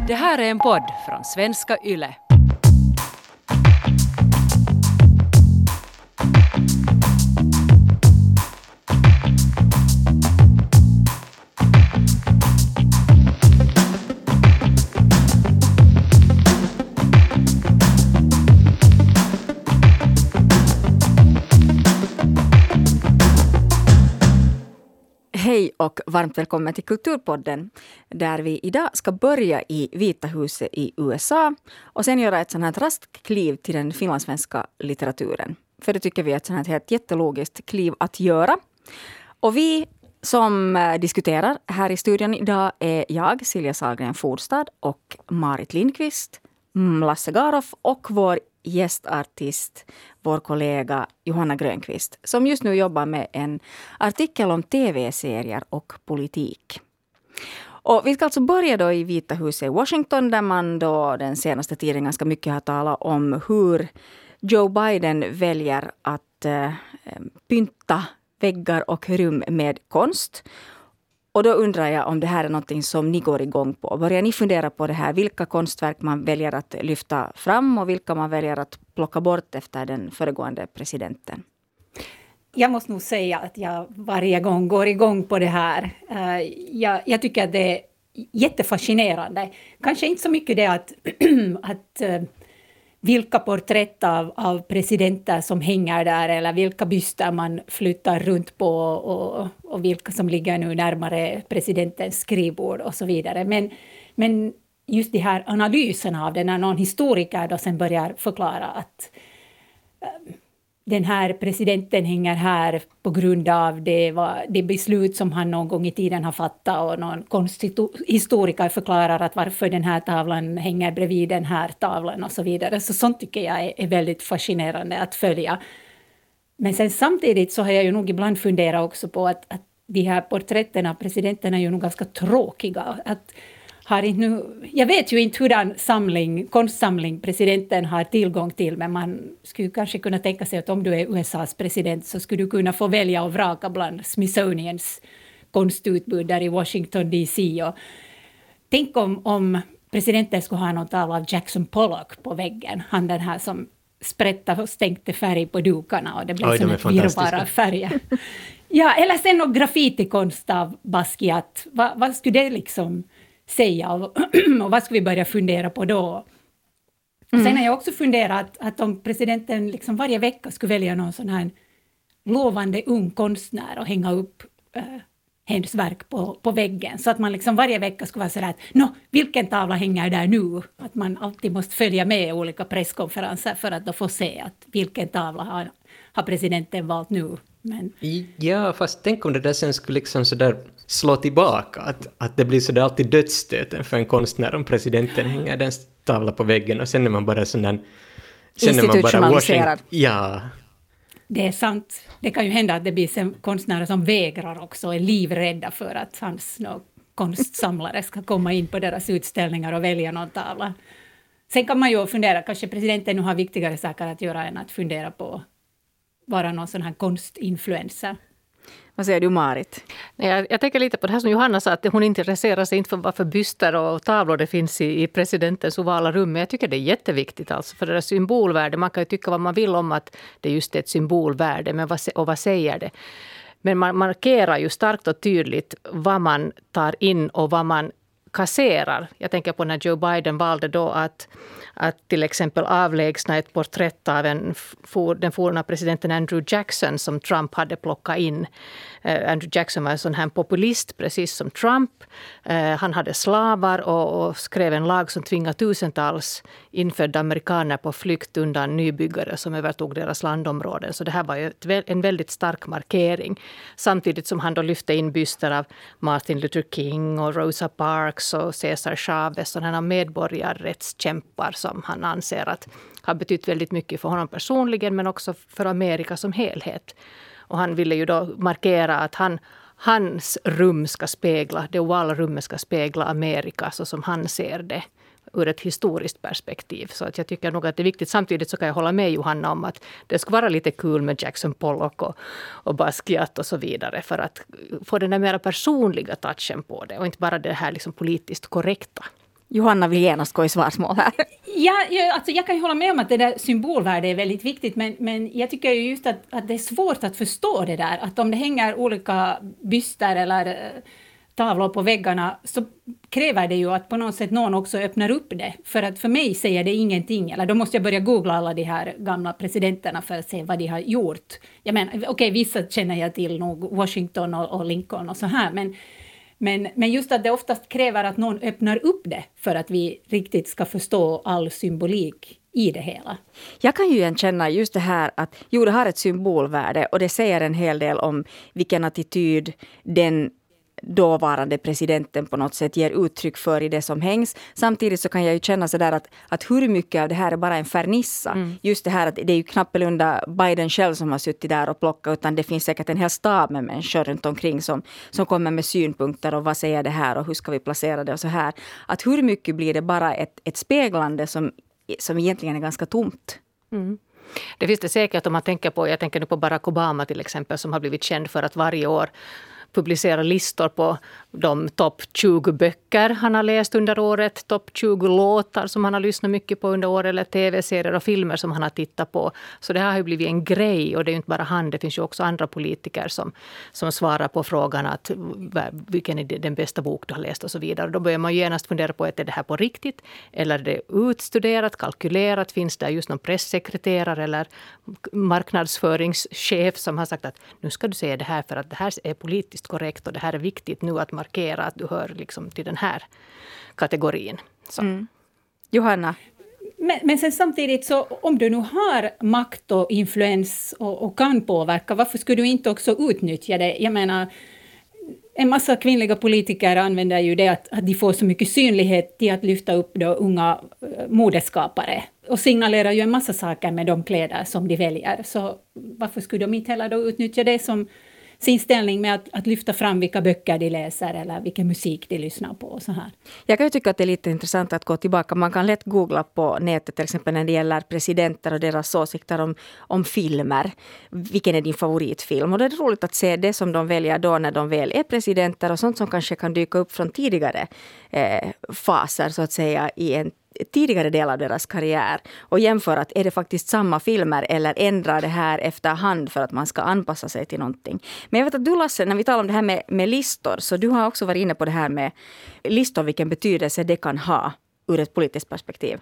Det här är en podd från Svenska Yle. Hej och varmt välkommen till Kulturpodden där vi idag ska börja i Vita huset i USA och sen göra ett sånt här raskt kliv till den finlandssvenska litteraturen. För det tycker vi är ett sånt här helt jättelogiskt kliv att göra. Och vi som diskuterar här i studion idag är jag, Silja Sahlgren Fordstad, och Marit Lindqvist, Lasse Garoff och vår gästartist, vår kollega Johanna Grönqvist, som just nu jobbar med en artikel om tv-serier och politik. Och vi ska alltså börja då i Vita huset i Washington, där man då den senaste tiden ganska mycket har talat om hur Joe Biden väljer att pynta väggar och rum med konst. Och då undrar jag om det här är något som ni går igång på. Börjar ni fundera på det här? Vilka konstverk man väljer att lyfta fram och vilka man väljer att plocka bort efter den föregående presidenten? Jag måste nog säga att jag varje gång går igång på det här. Jag tycker att det är jättefascinerande. Kanske inte så mycket det att vilka porträtt av presidenter som hänger där eller vilka byster man flyttar runt på och vilka som ligger nu närmare presidentens skrivbord och så vidare. Men just de här analyserna av det, när någon historiker då sen börjar förklara att den här presidenten hänger här på grund av det beslut som han någon gång i tiden har fattat, och någon konsthistoriker förklarar att varför den här tavlan hänger bredvid den här tavlan och så vidare. Så sånt tycker jag är väldigt fascinerande att följa. Men sen samtidigt så har jag ju nog ibland funderat också på att de här porträtten av presidenterna är ju nog ganska tråkiga. Jag vet ju inte hurdan konstsamling presidenten har tillgång till, men man skulle kanske kunna tänka sig att om du är USAs president så skulle du kunna få välja och vraka bland Smithsonians konstutbud där i Washington DC. Och tänk om presidenten skulle ha någon tavla av Jackson Pollock på väggen. Han den här som sprättade och stänkte färg på dukarna och det blev som ett virrvarr av färger. Ja, eller sen någon graffitikonst av Basquiat. Vad skulle det liksom säga och vad ska vi börja fundera på då? Och sen har jag också funderat att om presidenten liksom varje vecka skulle välja någon sån här lovande ung konstnär och hänga upp hennes verk på väggen, så att man liksom varje vecka skulle vara sådär att vilken tavla hänger där nu? Att man alltid måste följa med i olika presskonferenser för att då få se att vilken tavla har presidenten valt nu. Men ja, fast tänk om det där sen skulle liksom sådär slå tillbaka, att det blir sådär alltid dödsstöten för en konstnär om presidenten hänger den tavla på väggen och sen är man bara sån där institutionaliserad. Ja. Det är sant. Det kan ju hända att det blir konstnärer som vägrar också och är livrädda för att hans konstsamlare ska komma in på deras utställningar och välja någon tavla. Sen kan man ju fundera, kanske presidenten nu har viktigare saker att göra än att fundera på vara någon sån här konstinfluencer. Vad säger du, Marit? Jag tänker lite på det här som Johanna sa, att hon intresserar sig inte för vad för byster och tavlor det finns i presidentens ovala rum. Men jag tycker det är jätteviktigt alltså för det där symbolvärde. Man kan ju tycka vad man vill om att det är just ett symbolvärde, men vad säger det? Men man markerar ju starkt och tydligt vad man tar in och vad man kasserar. Jag tänker på när Joe Biden valde då att till exempel avlägsna ett porträtt av den forna presidenten Andrew Jackson som Trump hade plockat in. Andrew Jackson var en sån här populist precis som Trump. Han hade slavar och skrev en lag som tvingade tusentals infödda amerikaner på flykt undan nybyggare som övertog deras landområden. Så det här var ju en väldigt stark markering. Samtidigt som han då lyfte in byster av Martin Luther King och Rosa Parks och Cesar Chavez, sådana medborgarrättskämpar som han anser att har betytt väldigt mycket för honom personligen men också för Amerika som helhet. Och han ville ju då markera att hans rum ska spegla, det ovala rummet ska spegla Amerika så som han ser det ur ett historiskt perspektiv. Så att jag tycker nog att det är viktigt. Samtidigt så kan jag hålla med Johanna om att det ska vara lite kul med Jackson Pollock och Basquiat och så vidare för att få den där mera personliga touchen på det och inte bara det här liksom politiskt korrekta. Johanna vill genast gå i svarsmål här. Alltså jag kan ju hålla med om att det där symbolvärdet är väldigt viktigt, men jag tycker ju just att det är svårt att förstå det där. Att om det hänger olika byster eller tavlor på väggarna så kräver det ju att på något sätt någon också öppnar upp det. För att för mig säger det ingenting. Eller då måste jag börja googla alla de här gamla presidenterna för att se vad de har gjort. Jag menar, okej, vissa känner jag till nog, Washington och Lincoln och så här, men just att det oftast kräver att någon öppnar upp det för att vi riktigt ska förstå all symbolik i det hela. Jag kan ju igen känna just det här att det har ett symbolvärde och det säger en hel del om vilken attityd den dåvarande presidenten på något sätt ger uttryck för i det som hängs. Samtidigt så kan jag ju känna sådär att hur mycket av det här är bara en fernissa. Just det här att det är ju knappelunda Biden själv som har suttit där och plockat, utan det finns säkert en hel stab med människor runt omkring som kommer med synpunkter och vad säger det här och hur ska vi placera det och så här. Att hur mycket blir det bara ett speglande som egentligen är ganska tomt. Mm. Det finns det säkert om man tänker på, jag tänker nu på Barack Obama till exempel, som har blivit känd för att varje år publicera listor på de topp 20 böcker han har läst under året, topp 20 låtar som han har lyssnat mycket på under året, eller tv-serier och filmer som han har tittat på. Så det här har ju blivit en grej, och det är ju inte bara han, det finns ju också andra politiker som svarar på frågan att vilken är den bästa bok du har läst och så vidare. Och då börjar man genast fundera på att är det här på riktigt, eller är det utstuderat, kalkylerat, finns det just någon pressekreterare eller marknadsföringschef som har sagt att nu ska du se det här för att det här är politiskt korrekt och det här är viktigt nu att markera att du hör liksom till den här kategorin. Johanna? Men sen samtidigt, så om du nu har makt och influens och kan påverka, varför skulle du inte också utnyttja det? Jag menar, en massa kvinnliga politiker använder ju det att de får så mycket synlighet till att lyfta upp då unga modeskapare. Och signalerar ju en massa saker med de kläder som de väljer. Så varför skulle de inte heller då utnyttja det som sin ställning med att lyfta fram vilka böcker de läser eller vilken musik de lyssnar på och så här. Jag kan ju tycka att det är lite intressant att gå tillbaka. Man kan lätt googla på nätet till exempel när det gäller presidenter och deras åsikter om filmer. Vilken är din favoritfilm? Och det är roligt att se det som de väljer då när de väl är presidenter och sånt som kanske kan dyka upp från tidigare faser så att säga i en tidigare del av deras karriär och jämföra att är det faktiskt samma filmer eller ändrar det här efterhand för att man ska anpassa sig till någonting. Men jag vet att du, Lasse, när vi talar om det här med listor, så du har också varit inne på det här med listor, vilken betydelse det kan ha ur ett politiskt perspektiv.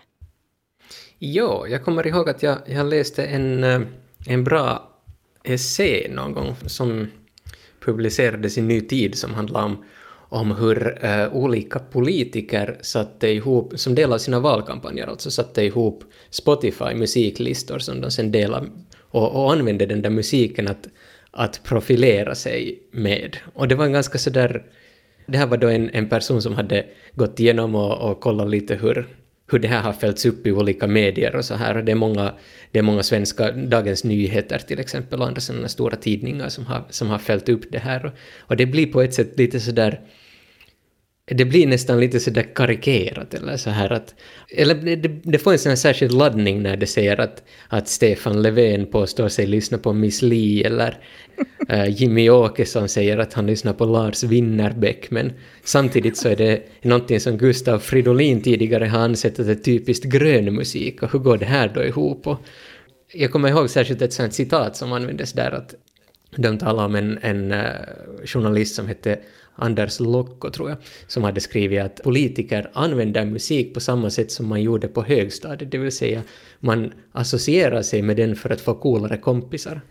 Jo, jag kommer ihåg att jag läste en bra essä någon gång som publicerades i Ny Tid som handlade om hur olika politiker satte ihop, som del av sina valkampanjer, alltså satte ihop Spotify musiklistor som de sen delade och använde den där musiken att profilera sig med. Och det var en ganska sådär, det här var då en person som hade gått igenom och kollat lite hur det här har följts upp i olika medier och så här. Och det är många svenska Dagens Nyheter till exempel och andra sådana stora tidningar som har följt upp det här. Och det blir på ett sätt lite sådär, det blir nästan lite sådär karikerat eller så här eller det får en sån här särskild laddning när det säger att Stefan Löfven påstår sig lyssna på Miss Li eller Jimmy Åkesson säger att han lyssnar på Lars Winnerbäck, men samtidigt så är det någonting som Gustav Fridolin tidigare har ansett att det är typiskt grön musik, och hur går det här då ihop? Och jag kommer ihåg särskilt ett sånt citat som användes där, att de talade om en journalist som hette Anders Lokko, tror jag, som hade skrivit att politiker använder musik på samma sätt som man gjorde på högstadiet, det vill säga man associerar sig med den för att få coolare kompisar.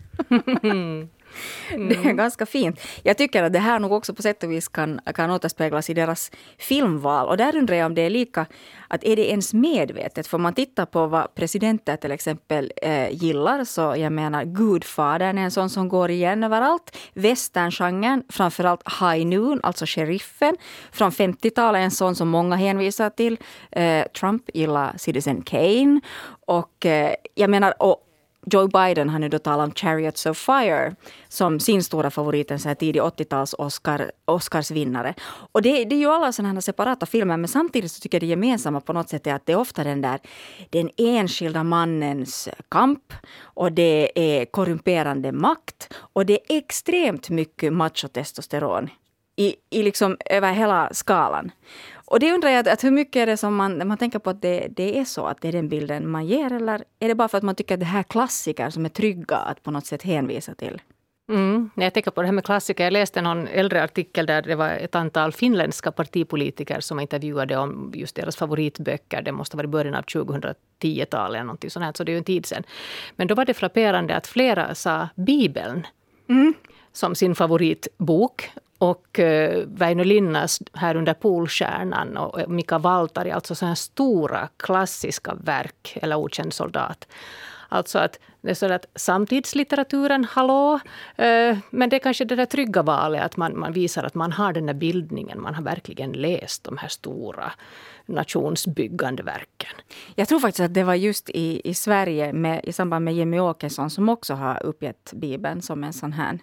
Det är ganska fint. Jag tycker att det här nog också på sätt och vis kan återspeglas i deras filmval. Och där undrar jag om det är lika, att är det ens medvetet? För man tittar på vad presidenter till exempel gillar, så jag menar Gudfadern är en sån som går igen överallt. Westerngenren, framförallt High Noon, alltså Sheriffen. Från 50-talet är en sån som många hänvisar till. Trump gillar Citizen Kane. Och jag menar, och Joe Biden har nu då talat om Chariots of Fire som sin stora favorit, en så här tidig 80-tals Oscarsvinnare. Och det är ju alla sådana här separata filmer, men samtidigt så tycker jag det gemensamma på något sätt är att det är ofta den enskilda mannens kamp, och det är korrumperande makt, och det är extremt mycket machotestosteron i liksom över hela skalan. Och det undrar jag att hur mycket är det som man tänker på att det är så att det är den bilden man ger, eller är det bara för att man tycker att det här klassiker som är trygga att på något sätt hänvisa till? När jag tänker på det här med klassiker, jag läste någon äldre artikel där det var ett antal finländska partipolitiker som intervjuade om just deras favoritböcker. Det måste vara i början av 2010-talet eller någonting sånt här, så det är ju en tid sedan. Men då var det frapperande att flera sa Bibeln som sin favoritbok. Och Väinö Linnas Här under Polstjärnan och Mika Waltari, alltså sådana stora klassiska verk, eller Okänd soldat. Alltså att det är så att samtidslitteraturen, hallå, men det är kanske det där trygga valet att man visar att man har den där bildningen, man har verkligen läst de här stora nationsbyggande verken. Jag tror faktiskt att det var just i Sverige i samband med Jimmy Åkesson som också har uppgett Bibeln som en sån här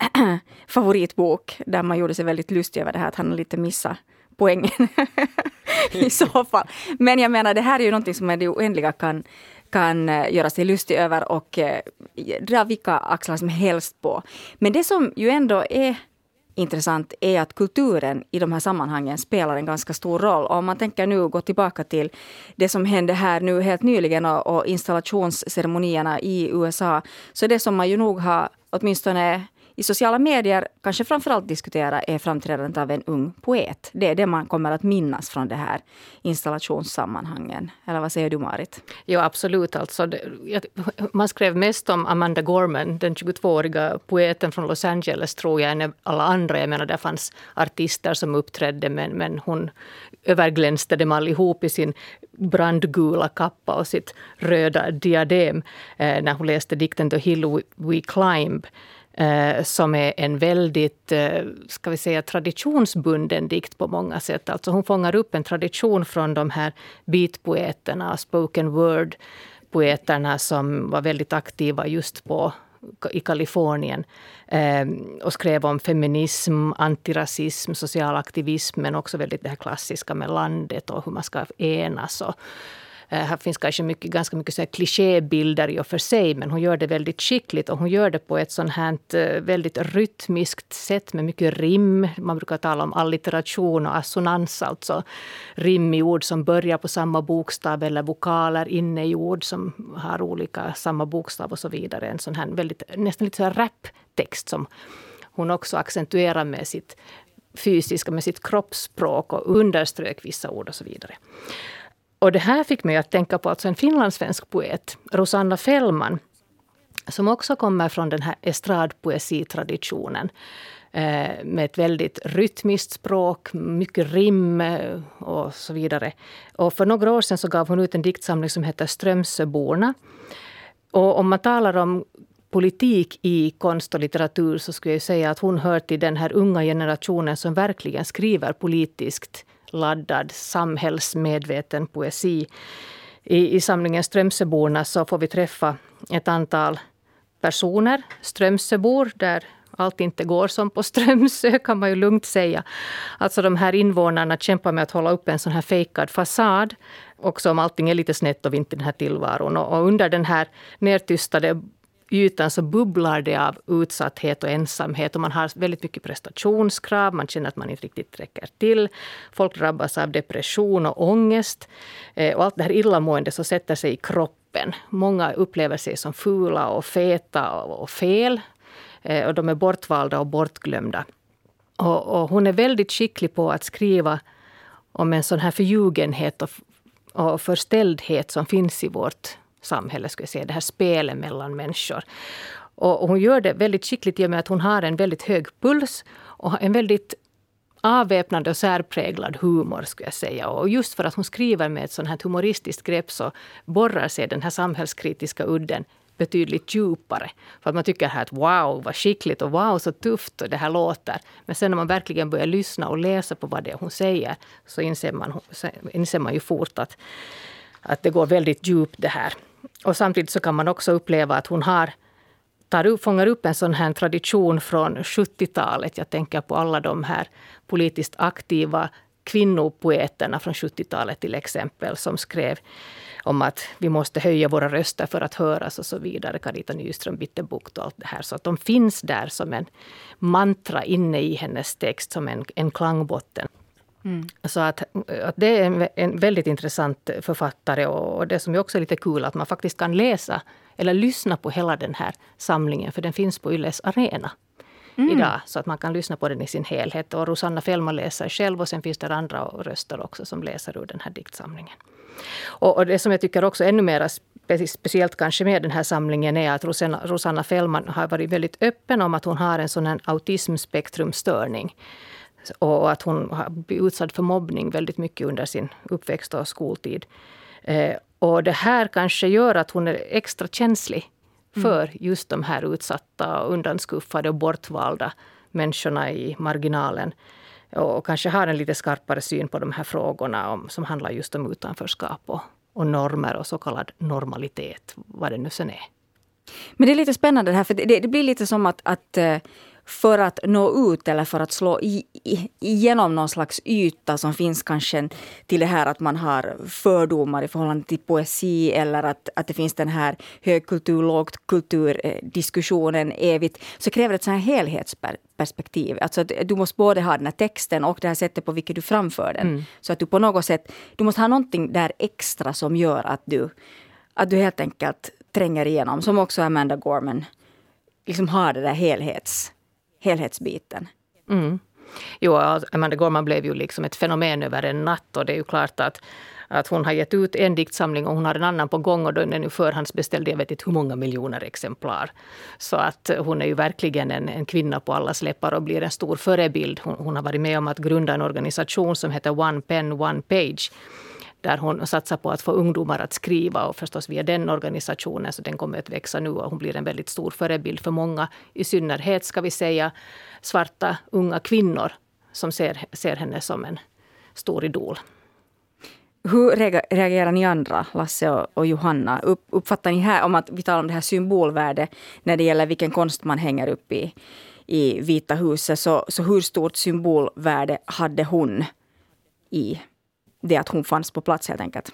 favoritbok, där man gjorde sig väldigt lustig över det här att han lite missat poängen i så fall. Men jag menar, det här är ju någonting som det oändliga kan göra sig lustig över och dra vilka axlar som helst på. Men det som ju ändå är intressant är att kulturen i de här sammanhangen spelar en ganska stor roll. Om man tänker nu gå tillbaka till det som hände här nu helt nyligen och installationsceremonierna i USA, så det som man ju nog har åtminstone i sociala medier kanske framförallt diskutera är framträdandet av en ung poet. Det är det man kommer att minnas från det här installationssammanhangen. Eller vad säger du, Marit? Ja, absolut. Alltså, man skrev mest om Amanda Gorman, den 22-åriga poeten från Los Angeles, tror jag, än alla andra. Jag menar, där fanns artister som uppträdde, men hon överglänste dem allihop i sin brandgula kappa och sitt röda diadem när hon läste dikten The Hill We Climb, som är en väldigt, ska vi säga, traditionsbunden dikt på många sätt. Alltså hon fångar upp en tradition från de här beatpoeterna, spoken word-poeterna som var väldigt aktiva just i Kalifornien och skrev om feminism, antirasism, social aktivism, men också väldigt det här klassiska med landet och hur man ska enas. Och här finns kanske ganska mycket så här klichébilder i och för sig, men hon gör det väldigt skickligt och hon gör det på ett sånt här väldigt rytmiskt sätt med mycket rim. Man brukar tala om allitteration och assonans, alltså rim i ord som börjar på samma bokstav eller vokaler inne i ord som har olika samma bokstav och så vidare. En sån här nästan lite så här raptext som hon också accentuerar med sitt fysiska, med sitt kroppsspråk och underströk vissa ord och så vidare. Och det här fick mig att tänka på alltså en finlandssvensk poet, Rosanna Fellman, som också kommer från den här estradpoesitraditionen med ett väldigt rytmiskt språk, mycket rim och så vidare. Och för några år sedan så gav hon ut en diktsamling som heter Strömsöborna. Och om man talar om politik i konst och litteratur så skulle jag säga att hon hör till den här unga generationen som verkligen skriver politiskt laddad, samhällsmedveten poesi. I samlingen Strömsöborna så får vi träffa ett antal personer, Strömsöbor, där allt inte går som på Strömsö, kan man ju lugnt säga. Alltså de här invånarna kämpar med att hålla upp en sån här fejkad fasad, också om allting är lite snett och inte den här tillvaron. Och under den här nedtystade ytan så bubblar det av utsatthet och ensamhet och man har väldigt mycket prestationskrav, man känner att man inte riktigt räcker till. Folk drabbas av depression och ångest och allt det här illamående så sätter sig i kroppen. Många upplever sig som fula och feta och fel och de är bortvalda och bortglömda. Och hon är väldigt skicklig på att skriva om en sån här förljugenhet och förställdhet som finns i vårt samhälle, skulle jag säga, det här spelet mellan människor. Och hon gör det väldigt skickligt i och med att hon har en väldigt hög puls och en väldigt avväpnande och särpräglad humor, skulle jag säga. Och just för att hon skriver med ett sånt här humoristiskt grepp så borrar sig den här samhällskritiska udden betydligt djupare. För att man tycker här att wow, vad skickligt och wow, så tufft och det här låter. Men sen när man verkligen börjar lyssna och läsa på vad det är hon säger så inser man ju fort att det går väldigt djupt det här. Och samtidigt så kan man också uppleva att hon fångar upp en sån här tradition från 70-talet. Jag tänker på alla de här politiskt aktiva kvinnopoeterna från 70-talet till exempel, som skrev om att vi måste höja våra röster för att höras och så vidare. Carita Nyström, Bitterbukt och allt det här. Så att de finns där som en mantra inne i hennes text, som en klangbotten. Så att det är en väldigt intressant författare, och det som är också lite kul att man faktiskt kan läsa eller lyssna på hela den här samlingen, för den finns på Yles Arena idag, så att man kan lyssna på den i sin helhet. Och Rosanna Fellman läser själv, och sen finns det andra röster också som läser ur den här diktsamlingen. Och det som jag tycker också ännu mer speciellt kanske med den här samlingen är att Rosanna Fellman har varit väldigt öppen om att hon har en sån här autismspektrumstörning. Och att hon har blivit utsatt för mobbning väldigt mycket under sin uppväxt och skoltid. Och det här kanske gör att hon är extra känslig för just de här utsatta, undanskuffade och bortvalda människorna i marginalen. Och kanske har en lite skarpare syn på de här frågorna som handlar just om utanförskap och normer och så kallad normalitet, vad det nu sen är. Men det är lite spännande det här, för det blir lite som att för att nå ut eller för att slå igenom någon slags yta som finns kanske till det här att man har fördomar i förhållande till poesi, eller att det finns den här högkultur, lågkultur-diskussionen evigt, så kräver det ett sånt här helhetsperspektiv. Alltså att du måste både ha den här texten och det här sättet på vilket du framför den. Så att du på något sätt, du måste ha någonting där extra som gör att du helt enkelt tränger igenom, som också Amanda Gorman liksom har det där helhetsbiten. Jo, Amanda Gorman blev ju liksom ett fenomen över en natt, och det är ju klart att hon har gett ut en diktsamling och hon har en annan på gång, och den är nu förhandsbeställd, jag vet inte hur många miljoner exemplar. Så att hon är ju verkligen en kvinna på allas läppar och blir en stor förebild. Hon har varit med om att grunda en organisation som heter One Pen, One Page, där hon satsar på att få ungdomar att skriva, och förstås via den organisationen, så den kommer att växa nu, och hon blir en väldigt stor förebild för många, i synnerhet ska vi säga svarta unga kvinnor som ser henne som en stor idol. Hur reagerar ni andra, Lasse och Johanna? Uppfattar ni här, om att vi talar om det här symbolvärde när det gäller vilken konst man hänger upp i Vita huset, så hur stort symbolvärde hade hon i det att hon fanns på plats helt enkelt?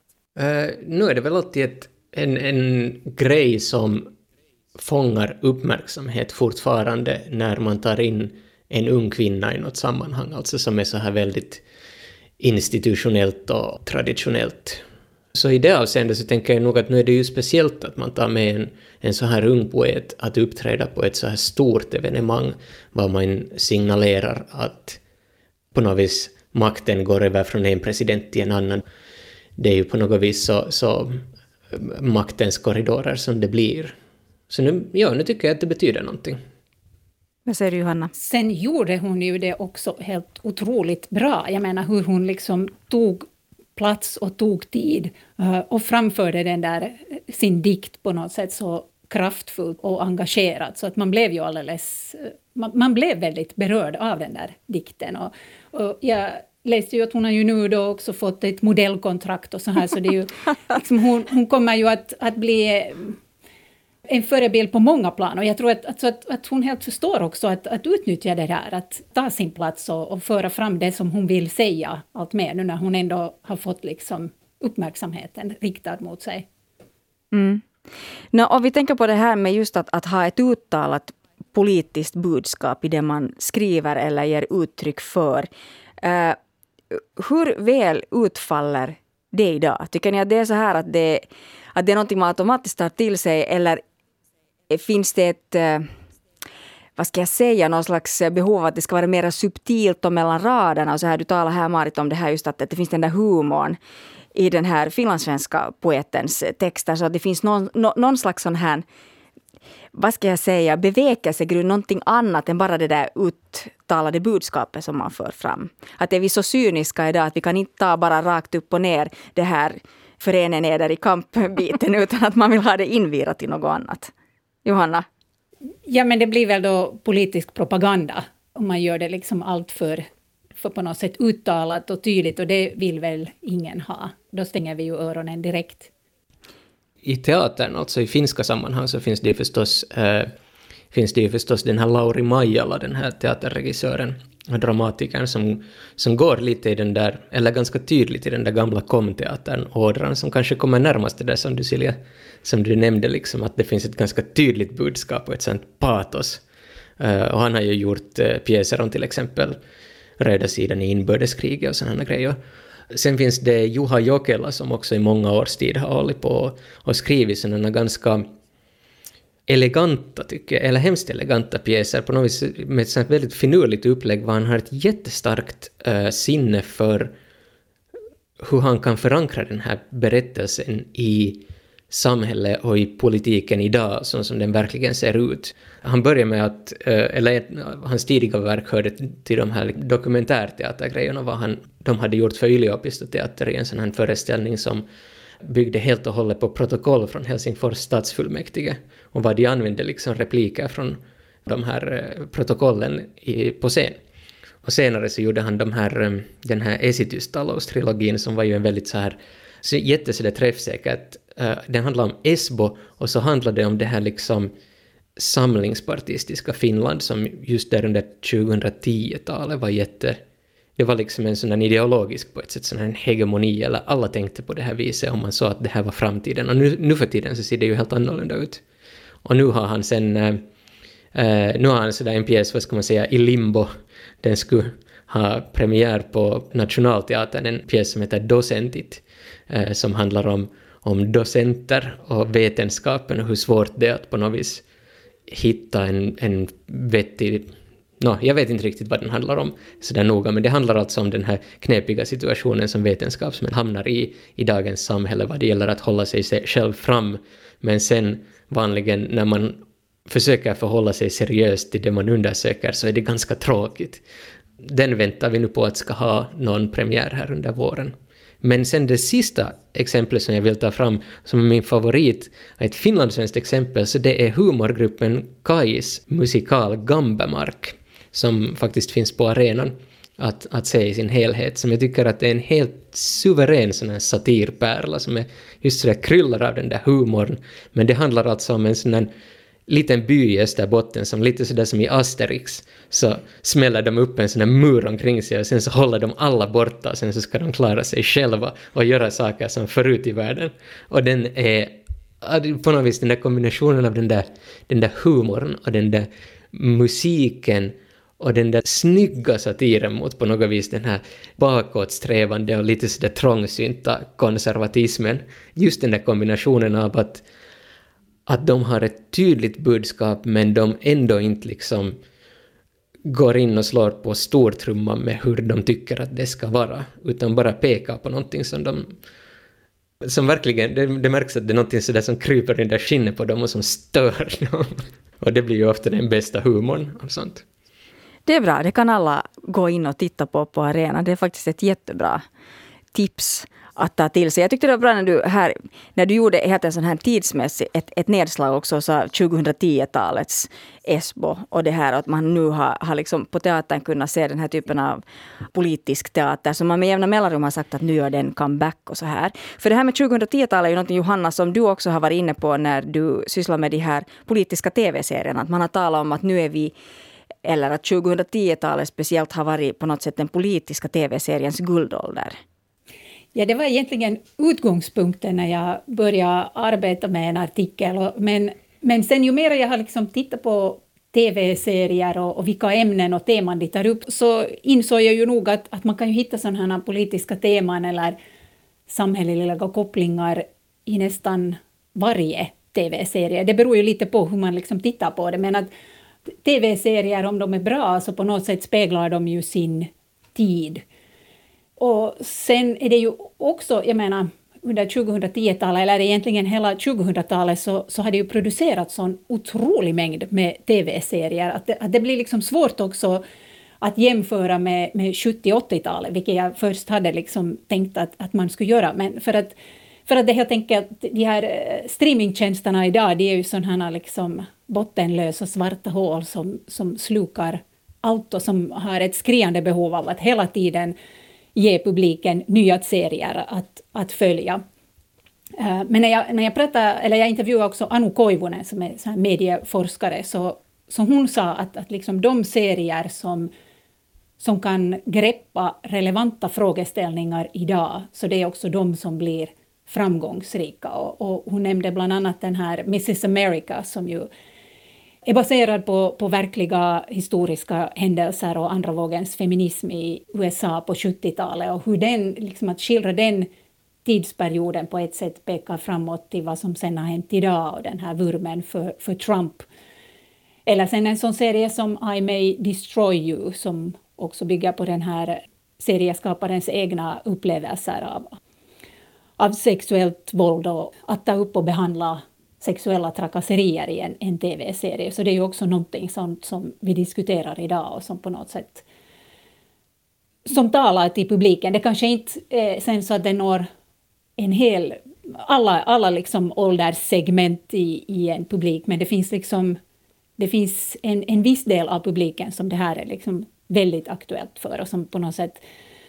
Nu är det väl alltid en grej som fångar uppmärksamhet fortfarande när man tar in en ung kvinna i något sammanhang, alltså som är så här väldigt institutionellt och traditionellt. Så i det avseendet så tänker jag nog att nu är det ju speciellt att man tar med en så här ung poet att uppträda på ett så här stort evenemang, var man signalerar att på något vis makten går över från en president till en annan. Det är ju på något vis så maktens korridorer som det blir. Så nu tycker jag att det betyder någonting. Vad säger du, Johanna? Sen gjorde hon ju det också helt otroligt bra. Jag menar hur hon liksom tog plats och tog tid och framförde den där sin dikt på något sätt så kraftfullt och engagerat, så att man blev ju man blev väldigt berörd av den där dikten. Och jag läste ju att hon har ju nu då också fått ett modellkontrakt och så här, så det är ju liksom, hon kommer ju att bli en förebild på många plan, och jag tror att hon helt förstår också att utnyttja det här, att ta sin plats och föra fram det som hon vill säga allt mer nu när hon ändå har fått liksom uppmärksamheten riktad mot sig. Om vi tänker på det här med just att ha ett uttalat politiskt budskap i det man skriver eller ger uttryck för. Hur väl utfaller det idag? Tycker ni att det är så här att det är någonting man automatiskt tar till sig, eller finns det ett, vad ska jag säga, någon slags behov av att det ska vara mer subtilt och mellan raderna och så här? Du talar här, Marit, om det här just att det finns den där humorn i den här finlandssvenska poetens texter, så att det finns någon slags sån här, vad ska jag säga, bevekelsegrund, någonting annat än bara det där uttalade budskapet som man för fram. Att är vi så cyniska idag att vi kan inte ta bara rakt upp och ner det här förenen eder i kampbiten, utan att man vill ha det invirat i något annat. Johanna? Ja, men det blir väl då politisk propaganda om man gör det liksom allt för på något sätt uttalat och tydligt, och det vill väl ingen ha. Då stänger vi ju öronen direkt. I teatern, alltså i finska sammanhang, så finns det ju förstås den här Lauri Maijala, den här teaterregissören och dramatikern som går lite i den där, eller ganska tydligt i den där gamla komteatern, ådran som kanske kommer närmast det där som du, Silja, som du nämnde, liksom, att det finns ett ganska tydligt budskap och ett sånt patos. Och han har ju gjort pjäser om till exempel röda sidan i inbördeskriget och sådana grejer. Sen finns det Juha Jokela som också i många års tid har hållit på och skrivit sådana ganska eleganta, tycker jag, eller hemskt eleganta pjäser på något vis med ett sånt väldigt finurligt upplägg, var han har ett jättestarkt sinne för hur han kan förankra den här berättelsen i samhället och i politiken idag, så som den verkligen ser ut. Han började med att, hans tidiga verk hörde till de här dokumentärteatergrejerna, de hade gjort för Yliopistoteater i en sån här föreställning som byggde helt och hållet på protokoll från Helsingfors stadsfullmäktige, och vad de använde liksom repliker från de här protokollen på scen. Och senare så gjorde han den här Esitys-taloustrilogin som var ju en väldigt så jättesådär träffsäkert. Den handlar om Esbo, och så handlade det om det här liksom samlingspartistiska Finland som just där under 2010-talet var det var liksom en sån här ideologisk på ett sätt, sån här hegemoni, eller alla tänkte på det här viset om man sa att det här var framtiden. Och nu för tiden så ser det ju helt annorlunda ut. Och nu har han sådär en pjäs, vad ska man säga, i limbo. Den skulle ha premiär på Nationalteatern, en pjäs som heter Docentit, som handlar om docenter och vetenskapen och hur svårt det är att på något vis hitta en vettig... jag vet inte riktigt vad den handlar om sådär noga, men det handlar alltså om den här knepiga situationen som vetenskapsmän hamnar i dagens samhälle vad det gäller att hålla sig själv fram, men sen vanligen när man försöker förhålla sig seriöst till det man undersöker så är det ganska tråkigt. Den väntar vi nu på att ska ha någon premiär här under våren. Men sen det sista exemplet som jag vill ta fram som är min favorit, ett finlandssvenskt exempel, så det är humorgruppen Kais musikal Gambemark, som faktiskt finns på arenan att se i sin helhet, som jag tycker att det är en helt suverän sån här satirpärla som är just sådär kryllar av den där humorn, men det handlar alltså om en sån här liten by i Österbotten som lite sådär som i Asterix, så smäller de upp en sån här mur omkring sig och sen så håller de alla borta och sen så ska de klara sig själva och göra saker som förut i världen. Och den är på något vis den där kombinationen av den där humorn och den där musiken och den där snygga satiren mot på något vis den här bakåtsträvande och lite sådär trångsynta konservatismen. Just den där kombinationen av att de har ett tydligt budskap men de ändå inte liksom går in och slår på stortrumma med hur de tycker att det ska vara, utan bara pekar på någonting som verkligen, det märks att det är någonting sådär som kryper in där skinnet på dem och som stör dem. Och det blir ju ofta den bästa humorn och sånt. Det är bra, det kan alla gå in och titta på arenan. Det är faktiskt ett jättebra tips att ta till sig. Jag tyckte det var bra när du gjorde en sån här tidsmässigt ett nedslag också, så 2010-talets Esbo och det här att man nu har liksom på teatern kunnat se den här typen av politisk teater som man med jämna mellanrum har sagt att nu gör den comeback och så här. För det här med 2010-talet är ju något, Johanna, som du också har varit inne på när du sysslar med de här politiska tv-serierna. Att man har talat om att nu är vi, eller att 2010-talet speciellt har varit på något sätt den politiska tv-seriens guldålder. Ja, det var egentligen utgångspunkten när jag började arbeta med en artikel. Men sen ju mer jag har liksom tittat på tv-serier och vilka ämnen och teman de tar upp, så insåg jag ju nog att man kan ju hitta sådana här politiska teman eller samhälleliga kopplingar i nästan varje tv-serie. Det beror ju lite på hur man liksom tittar på det, men att tv-serier, om de är bra, så på något sätt speglar de ju sin tid. Och sen är det ju också, jag menar, under 2010-talet, eller egentligen hela 2000-talet, så har det ju producerats sån otrolig mängd med tv-serier. Att det blir liksom svårt också att jämföra med 70-80-talet, vilket jag först hade liksom tänkt att man skulle göra. Men för att det helt enkelt, de här streamingtjänsterna idag, det är ju sådana liksom bottenlösa svarta hål som slukar allt och som har ett skriande behov av att hela tiden ge publiken nya serier att följa. Men när jag pratade, eller jag intervjuade också Anu Koivunen som är så här medieforskare, så hon sa att liksom de serier som kan greppa relevanta frågeställningar idag, så det är också de som blir framgångsrika. Och hon nämnde bland annat den här Mrs. America som ju är baserad på verkliga historiska händelser och andra vågens feminism i USA på 70-talet och hur den, liksom att skildra den tidsperioden på ett sätt pekar framåt till vad som sen har hänt idag och den här vurmen för Trump. Eller sen en sån serie som I May Destroy You som också bygger på den här serieskaparens egna upplevelser av sexuellt våld och att ta upp och behandla sexuella trakasserier i en tv-serie. Så det är ju också någonting som vi diskuterar idag och som på något sätt som talar till publiken. Det kanske inte är sen så att det når en hel, alla liksom ålderssegment i en publik, men det finns en viss del av publiken som det här är liksom väldigt aktuellt för och som på något sätt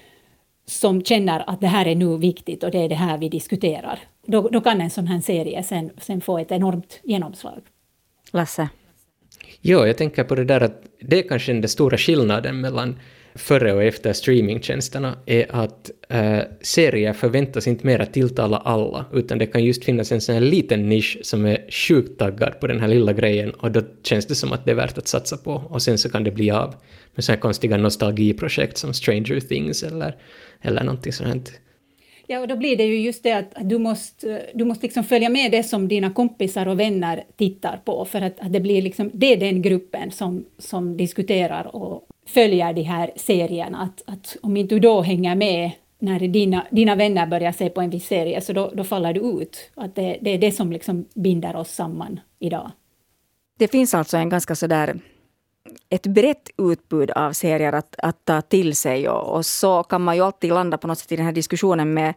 som känner att det här är nu viktigt och det är det här vi diskuterar. Då kan en sån här serie sen få ett enormt genomslag. Lasse? Ja, jag tänker på det där att det är kanske den stora skillnaden mellan före och efter streamingtjänsterna är att serier förväntas inte mer att tilltala alla, utan det kan just finnas en sån här liten nisch som är sjukt taggad på den här lilla grejen och då känns det som att det är värt att satsa på och sen så kan det bli av med så här konstiga nostalgiprojekt som Stranger Things eller någonting sånt. Ja, och då blir det ju just det att du måste liksom följa med det som dina kompisar och vänner tittar på för att det blir liksom, det är den gruppen som diskuterar och följer de här serierna. Att om inte du då hänger med när dina vänner börjar se på en viss serie så då faller du ut. Att det är det som liksom binder oss samman idag. Det finns alltså en ganska sådär ett brett utbud av serier att ta till sig och så kan man ju alltid landa på något sätt i den här diskussionen med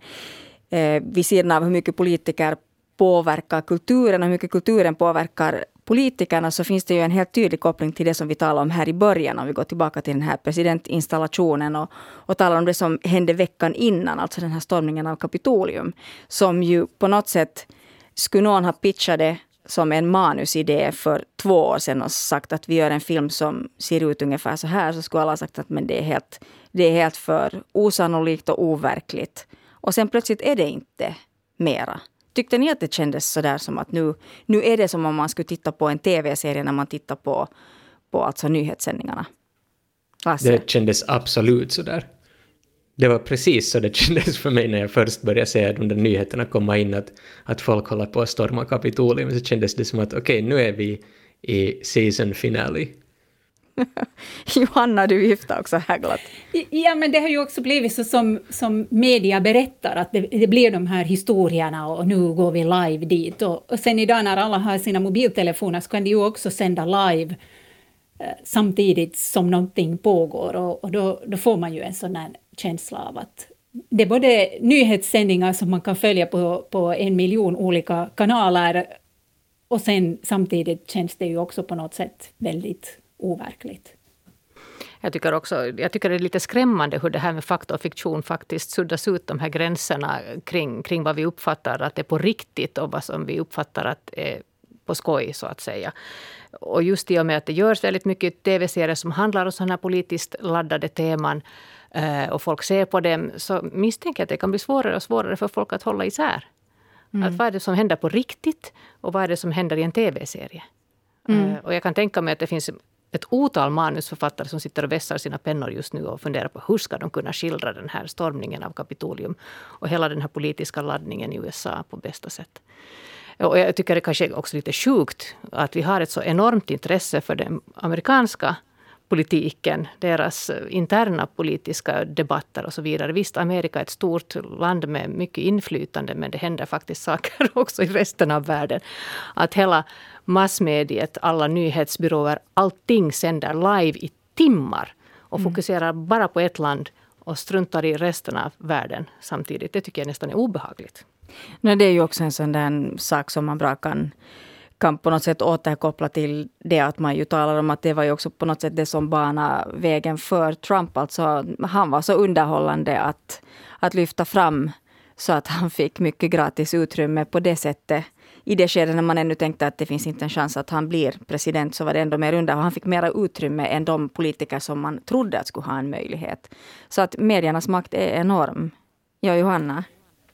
vid sidan av hur mycket politiker påverkar kulturen och hur mycket kulturen påverkar politikerna, så finns det ju en helt tydlig koppling till det som vi talade om här i början om vi går tillbaka till den här presidentinstallationen och talar om det som hände veckan innan, alltså den här stormningen av Kapitolium, som ju på något sätt skulle någon ha pitchat det som en manusidé för 2 år sedan och sagt att vi gör en film som ser ut ungefär så här, så skulle alla ha sagt att men det är helt för osannolikt och overkligt. Och sen plötsligt är det inte mera. Tyckte ni att det kändes så där som att nu är det som om man skulle titta på en tv-serie när man tittar på alltså nyhetssändningarna? Lasse? Det kändes absolut så där. Det var precis så det kändes för mig när jag först började se de där nyheterna komma in att folk håller på att storma Kapitolium. Så kändes det som att okej, nu är vi i season finale. Johanna, du gifta också här glatt. Ja, men det har ju också blivit så som media berättar att det blir de här historierna och nu går vi live dit. Och sen idag när alla har sina mobiltelefoner så kan de ju också sända live samtidigt som någonting pågår och då får man ju en sån här känsla av att det är både nyhetssändningar som man kan följa på 1 miljon olika kanaler och sen samtidigt känns det ju också på något sätt väldigt overkligt. Jag tycker det är lite skrämmande hur det här med fakta och fiktion faktiskt suddas ut de här gränserna kring vad vi uppfattar att det är på riktigt och vad som vi uppfattar att är på skoj så att säga. Och just i och med att det görs väldigt mycket tv-serier som handlar om sådana här politiskt laddade teman och folk ser på dem, så misstänker jag att det kan bli svårare och svårare för folk att hålla isär. Att vad är det som händer på riktigt och vad är det som händer i en tv-serie? Och jag kan tänka mig att det finns ett otal manusförfattare som sitter och vässar sina pennor just nu och funderar på hur ska de kunna skildra den här stormningen av Kapitolium och hela den här politiska laddningen i USA på bästa sätt. Och jag tycker det kanske också lite sjukt att vi har ett så enormt intresse för den amerikanska politiken, deras interna politiska debatter och så vidare. Visst, Amerika är ett stort land med mycket inflytande, men det händer faktiskt saker också i resten av världen. Att hela massmediet, alla nyhetsbyråer, allting sänder live i timmar och fokuserar bara på ett land och struntar i resten av världen samtidigt. Det tycker jag nästan är obehagligt. Nej, det är ju också en sån där sak som man bra kan på något sätt återkoppla till det att man ju talar om att det var ju också på något sätt det som banade vägen för Trump. Alltså han var så underhållande att lyfta fram så att han fick mycket gratis utrymme på det sättet. I det skedet när man ännu tänkte att det finns inte en chans att han blir president, så var det ändå mer underhållande. Han fick mera utrymme än de politiker som man trodde att skulle ha en möjlighet. Så att mediernas makt är enorm. Ja, Johanna?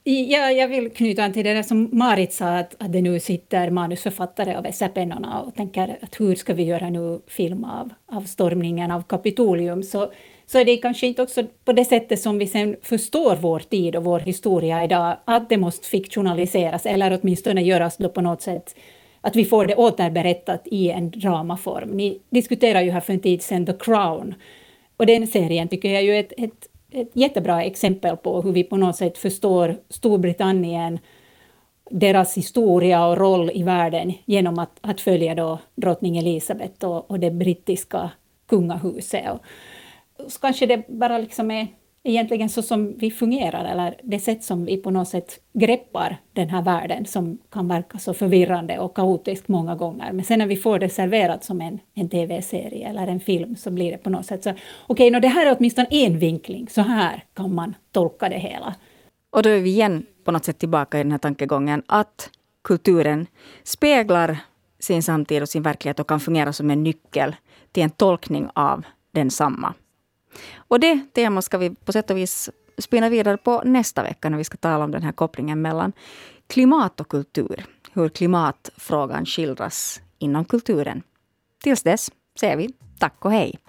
Ja, jag vill knyta an till det där som Marit sa, att det nu sitter manusförfattare och vässar pennorna och tänker att hur ska vi göra nu film av stormningen av Kapitolium. Så är det kanske inte också på det sättet som vi sen förstår vår tid och vår historia idag, att det måste fiktionaliseras eller åtminstone göras då på något sätt att vi får det återberättat i en dramaform. Ni diskuterar ju här för en tid sedan The Crown, och den serien tycker jag är ett jättebra exempel på hur vi på något sätt förstår Storbritannien, deras historia och roll i världen genom att följa då drottning Elisabeth och det brittiska kungahuset. Och så kanske det bara liksom är egentligen så som vi fungerar, eller det sätt som vi på något sätt greppar den här världen som kan verka så förvirrande och kaotisk många gånger. Men sen när vi får det serverat som en tv-serie eller en film så blir det på något sätt så okej, det här är åtminstone en vinkling, så här kan man tolka det hela. Och då är vi igen på något sätt tillbaka i den här tankegången att kulturen speglar sin samtid och sin verklighet och kan fungera som en nyckel till en tolkning av densamma. Och det temat ska vi på sätt och vis spinna vidare på nästa vecka när vi ska tala om den här kopplingen mellan klimat och kultur. Hur klimatfrågan skildras inom kulturen. Tills dess säger vi tack och hej.